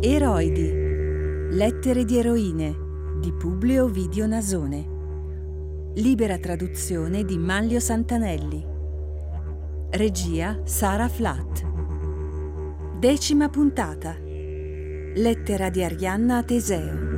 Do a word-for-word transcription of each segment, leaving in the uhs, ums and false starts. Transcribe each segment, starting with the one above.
Eroidi. Lettere di eroine di Publio Ovidio Nasone. Libera traduzione di Manlio Santanelli. Regia Sara Flatt. Decima puntata. Lettera di Arianna a Teseo.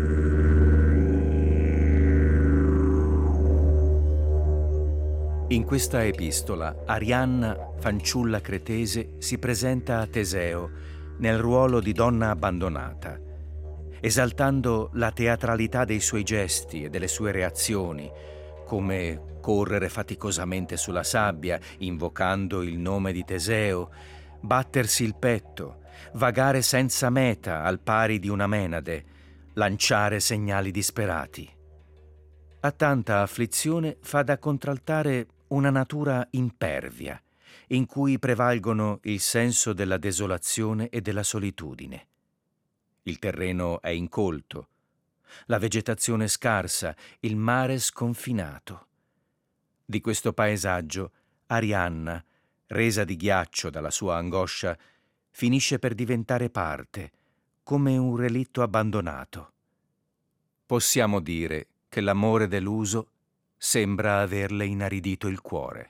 In questa epistola, Arianna, fanciulla cretese, si presenta a Teseo nel ruolo di donna abbandonata, esaltando la teatralità dei suoi gesti e delle sue reazioni, come correre faticosamente sulla sabbia, invocando il nome di Teseo, battersi il petto, vagare senza meta al pari di una menade, lanciare segnali disperati. A tanta afflizione fa da contraltare una natura impervia, in cui prevalgono il senso della desolazione e della solitudine. Il terreno è incolto, la vegetazione scarsa, il mare sconfinato. Di questo paesaggio, Arianna, resa di ghiaccio dalla sua angoscia, finisce per diventare parte, come un relitto abbandonato. Possiamo dire che l'amore deluso sembra averle inaridito il cuore.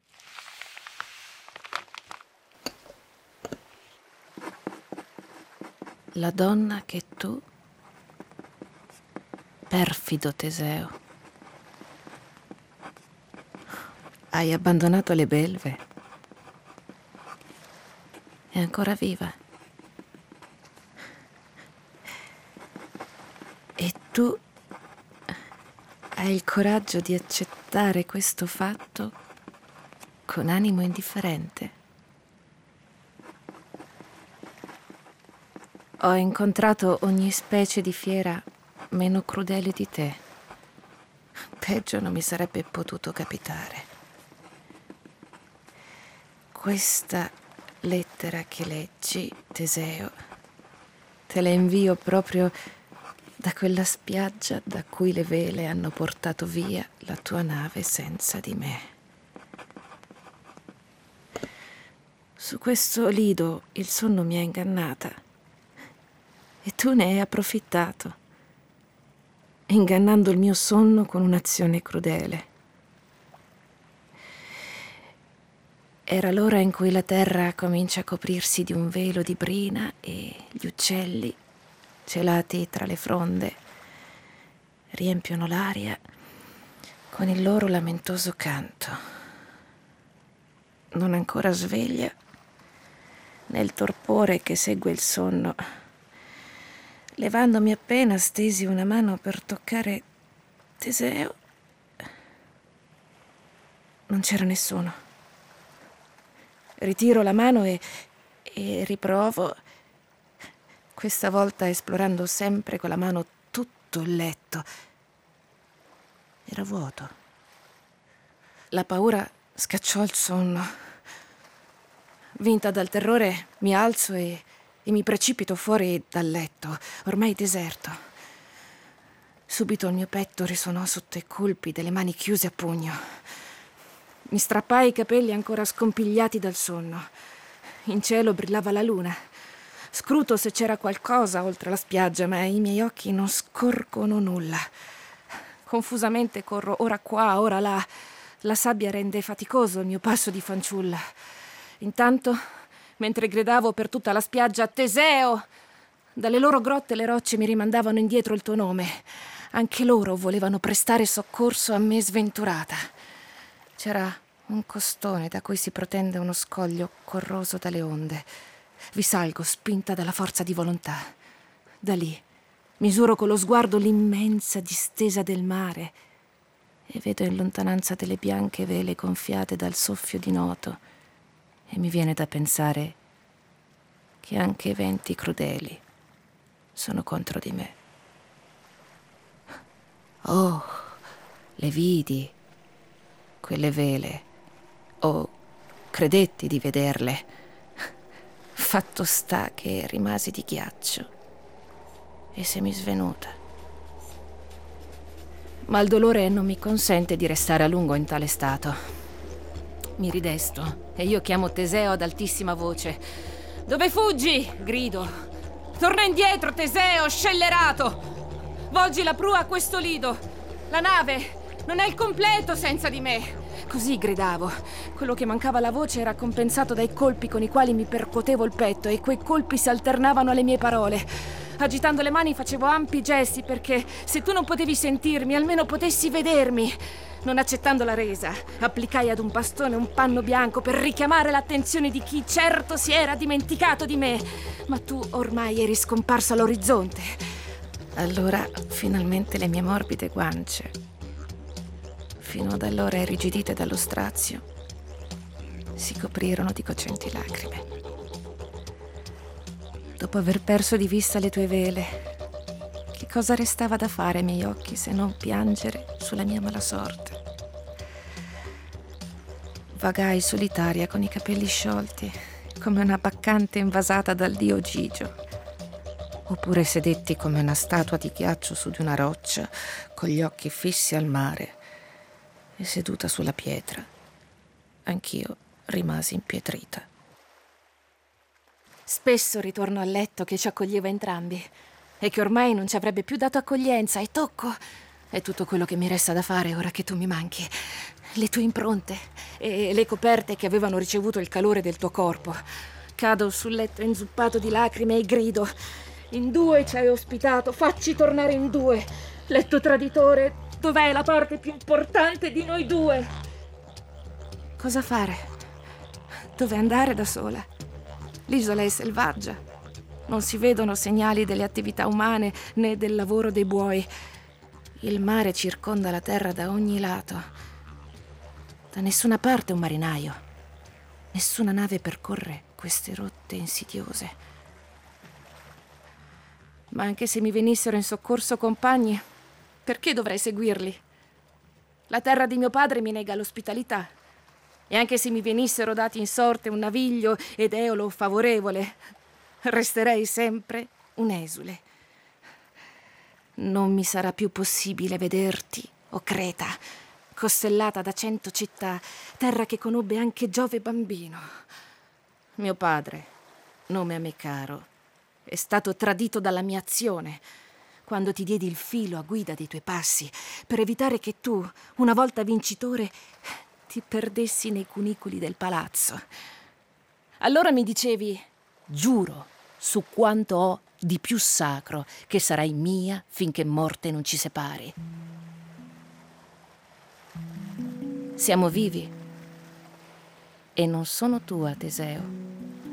La donna che tu, perfido Teseo, hai abbandonato alle belve, è ancora viva. E tu hai il coraggio di accettare questo fatto con animo indifferente. Ho incontrato ogni specie di fiera meno crudele di te. Peggio non mi sarebbe potuto capitare. Questa lettera che leggi, Teseo, te la invio proprio da quella spiaggia da cui le vele hanno portato via la tua nave senza di me. Su questo lido il sonno mi ha ingannata. E tu ne hai approfittato, ingannando il mio sonno con un'azione crudele. Era l'ora in cui la terra comincia a coprirsi di un velo di brina e gli uccelli, celati tra le fronde, riempiono l'aria con il loro lamentoso canto. Non ancora sveglia, nel torpore che segue il sonno, levandomi appena stesi una mano per toccare Teseo, non c'era nessuno. Ritiro la mano e, e riprovo, questa volta esplorando sempre con la mano tutto il letto. Era vuoto. La paura scacciò il sonno. Vinta dal terrore, mi alzo e E mi precipito fuori dal letto, ormai deserto. Subito il mio petto risuonò sotto i colpi delle mani chiuse a pugno. Mi strappai i capelli ancora scompigliati dal sonno. In cielo brillava la luna. Scruto se c'era qualcosa oltre la spiaggia, ma i miei occhi non scorgono nulla. Confusamente corro ora qua, ora là. La sabbia rende faticoso il mio passo di fanciulla. Intanto, mentre gridavo per tutta la spiaggia «Teseo!», dalle loro grotte le rocce mi rimandavano indietro il tuo nome. Anche loro volevano prestare soccorso a me sventurata. C'era un costone da cui si protende uno scoglio corroso dalle onde. Vi salgo, spinta dalla forza di volontà. Da lì misuro con lo sguardo l'immensa distesa del mare e vedo in lontananza delle bianche vele gonfiate dal soffio di Noto. E mi viene da pensare che anche i venti crudeli sono contro di me. Oh, le vidi, quelle vele. Oh, credetti di vederle. Fatto sta che rimasi di ghiaccio e semi svenuta. Ma il dolore non mi consente di restare a lungo in tale stato. Mi ridesto e io chiamo Teseo ad altissima voce. «Dove fuggi?» grido. Torna indietro, Teseo, scellerato! Volgi la prua a questo lido. La nave non è il completo senza di me. Così gridavo. Quello che mancava alla voce era compensato dai colpi con i quali mi percuotevo il petto, e quei colpi si alternavano alle mie parole. Agitando le mani facevo ampi gesti perché, se tu non potevi sentirmi, almeno potessi vedermi. Non accettando la resa, applicai ad un bastone un panno bianco per richiamare l'attenzione di chi certo si era dimenticato di me. Ma tu ormai eri scomparso all'orizzonte. Allora, finalmente le mie morbide guance, fino ad allora irrigidite dallo strazio, si coprirono di cocenti lacrime. Dopo aver perso di vista le tue vele, che cosa restava da fare ai miei occhi se non piangere sulla mia mala sorte? Vagai solitaria con i capelli sciolti, come una baccante invasata dal dio Gigio. Oppure sedetti come una statua di ghiaccio su di una roccia, con gli occhi fissi al mare, e seduta sulla pietra, anch'io rimasi impietrita. Spesso ritorno al letto che ci accoglieva entrambi e che ormai non ci avrebbe più dato accoglienza, e tocco. È tutto quello che mi resta da fare ora che tu mi manchi. Le tue impronte e le coperte che avevano ricevuto il calore del tuo corpo. Cado sul letto inzuppato di lacrime e grido: in due ci hai ospitato, facci tornare in due. Letto traditore, dov'è la parte più importante di noi due? Cosa fare? Dove andare da sola? L'isola è selvaggia. Non si vedono segnali delle attività umane né del lavoro dei buoi. Il mare circonda la terra da ogni lato. Da nessuna parte un marinaio. Nessuna nave percorre queste rotte insidiose. Ma anche se mi venissero in soccorso compagni, perché dovrei seguirli? La terra di mio padre mi nega l'ospitalità. E anche se mi venissero dati in sorte un naviglio ed eolo favorevole, resterei sempre un esule. Non mi sarà più possibile vederti, o Creta, costellata da cento città, terra che conobbe anche Giove bambino. Mio padre, nome a me caro, è stato tradito dalla mia azione quando ti diedi il filo a guida dei tuoi passi, per evitare che tu, una volta vincitore, ti perdessi nei cunicoli del palazzo. Allora mi dicevi: giuro su quanto ho di più sacro che sarai mia finché morte non ci separi. Siamo vivi e non sono tua, Teseo.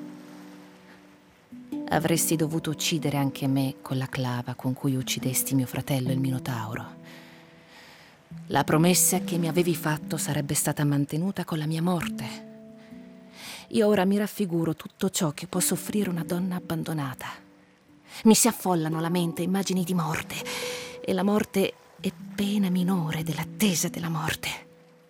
Avresti dovuto uccidere anche me con la clava con cui uccidesti mio fratello il Minotauro. La promessa che mi avevi fatto sarebbe stata mantenuta con la mia morte. Io ora mi raffiguro tutto ciò che può soffrire una donna abbandonata. Mi si affollano alla mente immagini di morte, e la morte è pena minore dell'attesa della morte.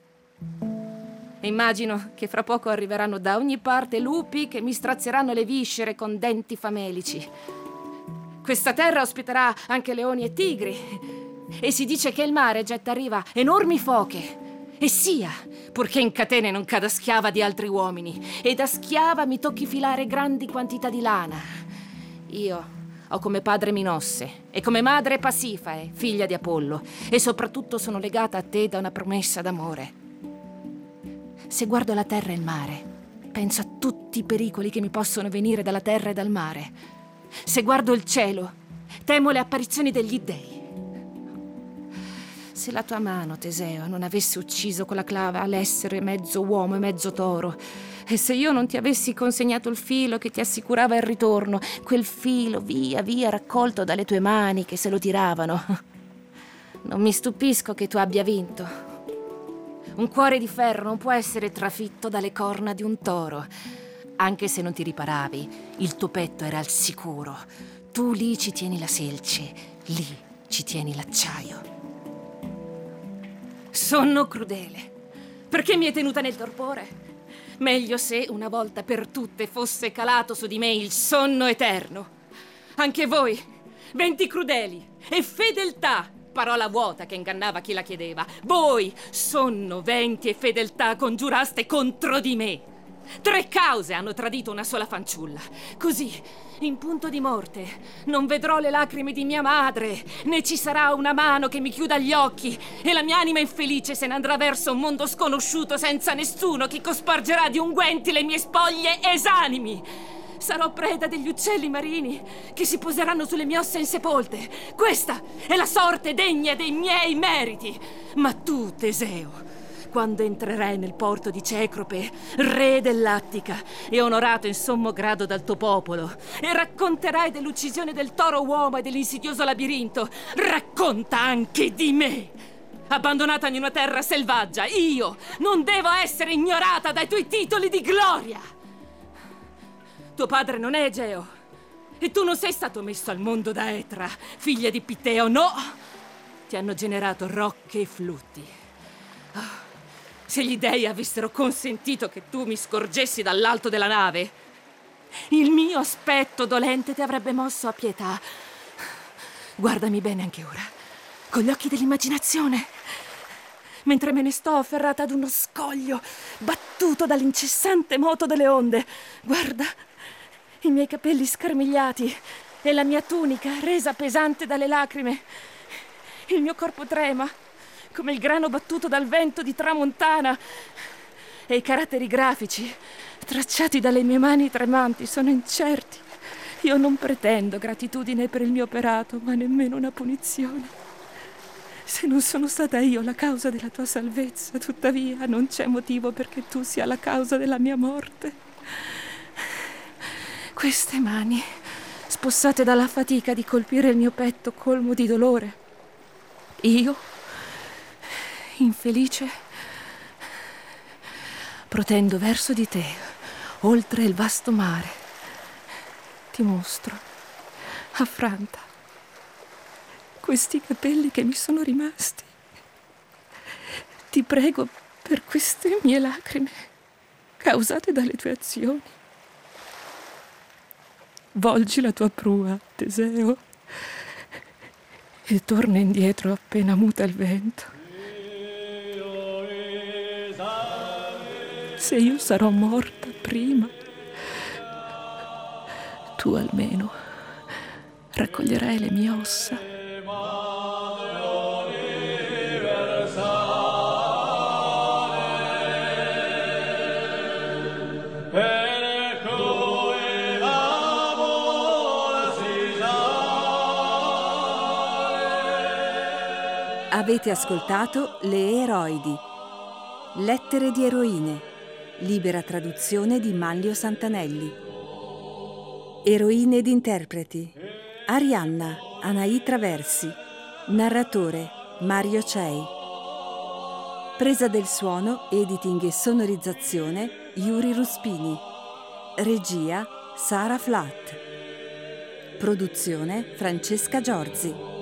Immagino che fra poco arriveranno da ogni parte lupi che mi strazieranno le viscere con denti famelici. Questa terra ospiterà anche leoni e tigri, e si dice che il mare getta a riva enormi foche. E sia, purché in catene non cada schiava di altri uomini, e da schiava mi tocchi filare grandi quantità di lana. Io ho come padre Minosse e come madre Pasifae, figlia di Apollo, e soprattutto sono legata a te da una promessa d'amore. Se guardo la terra e il mare, penso a tutti i pericoli che mi possono venire dalla terra e dal mare. Se guardo il cielo, temo le apparizioni degli dèi. Se la tua mano, Teseo, non avesse ucciso con la clava l'essere mezzo uomo e mezzo toro, e se io non ti avessi consegnato il filo che ti assicurava il ritorno, quel filo via via raccolto dalle tue mani che se lo tiravano, non mi stupisco che tu abbia vinto. Un cuore di ferro non può essere trafitto dalle corna di un toro. Anche se non ti riparavi, il tuo petto era al sicuro. Tu lì ci tieni la selce, lì ci tieni l'acciaio. Sonno crudele. Perché mi hai tenuta nel torpore? Meglio se una volta per tutte fosse calato su di me il sonno eterno. Anche voi, venti crudeli e fedeltà, parola vuota che ingannava chi la chiedeva. Voi, sonno, venti e fedeltà, congiuraste contro di me. Tre cause hanno tradito una sola fanciulla. Così, in punto di morte, non vedrò le lacrime di mia madre, né ci sarà una mano che mi chiuda gli occhi, e la mia anima infelice se ne andrà verso un mondo sconosciuto senza nessuno che cospargerà di unguenti le mie spoglie esanimi. Sarò preda degli uccelli marini che si poseranno sulle mie ossa insepolte. Questa è la sorte degna dei miei meriti. Ma tu, Teseo, quando entrerai nel porto di Cecrope, re dell'Attica e onorato in sommo grado dal tuo popolo, e racconterai dell'uccisione del toro uomo e dell'insidioso labirinto, racconta anche di me. Abbandonata in una terra selvaggia, io non devo essere ignorata dai tuoi titoli di gloria. Tuo padre non è Egeo, e tu non sei stato messo al mondo da Etra, figlia di Piteo, no! Ti hanno generato rocche e flutti. Oh, se gli dei avessero consentito che tu mi scorgessi dall'alto della nave, il mio aspetto dolente ti avrebbe mosso a pietà. Guardami bene anche ora, con gli occhi dell'immaginazione, mentre me ne sto afferrata ad uno scoglio, battuto dall'incessante moto delle onde. Guarda, i miei capelli scarmigliati e la mia tunica resa pesante dalle lacrime. Il mio corpo trema come il grano battuto dal vento di tramontana, e i caratteri grafici tracciati dalle mie mani tremanti sono incerti. Io non pretendo gratitudine per il mio operato, ma nemmeno una punizione. Se non sono stata io la causa della tua salvezza, tuttavia non c'è motivo perché tu sia la causa della mia morte. Queste mani, spossate dalla fatica di colpire il mio petto colmo di dolore. Io, infelice, protendo verso di te, oltre il vasto mare, ti mostro, affranta, questi capelli che mi sono rimasti. Ti prego per queste mie lacrime, causate dalle tue azioni. Volgi la tua prua, Teseo, e torna indietro appena muta il vento. Se io sarò morta prima, tu almeno raccoglierai le mie ossa. Avete ascoltato Le Eroidi, lettere di eroine, libera traduzione di Manlio Santanelli. Eroine ed interpreti: Arianna, Anaì Traversi. Narratore, Mario Cei. Presa del suono, editing e sonorizzazione, Yuri Ruspini. Regia, Sara Flatt. Produzione, Francesca Giorzi.